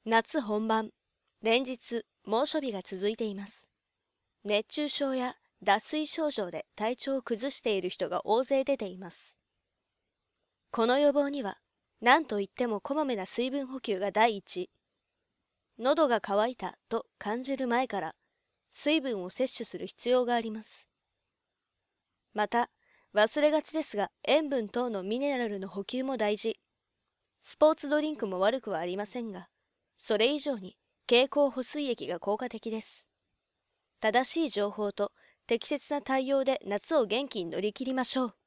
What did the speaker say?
夏本番、連日猛暑日が続いています。熱中症や脱水症状で体調を崩している人が大勢出ています。この予防には、何といってもこまめな水分補給が第一。喉が渇いたと感じる前から水分を摂取する必要があります。また、忘れがちですが塩分等のミネラルの補給も大事。スポーツドリンクも悪くはありませんが、それ以上に経口補水液が効果的です。正しい情報と適切な対応で夏を元気に乗り切りましょう。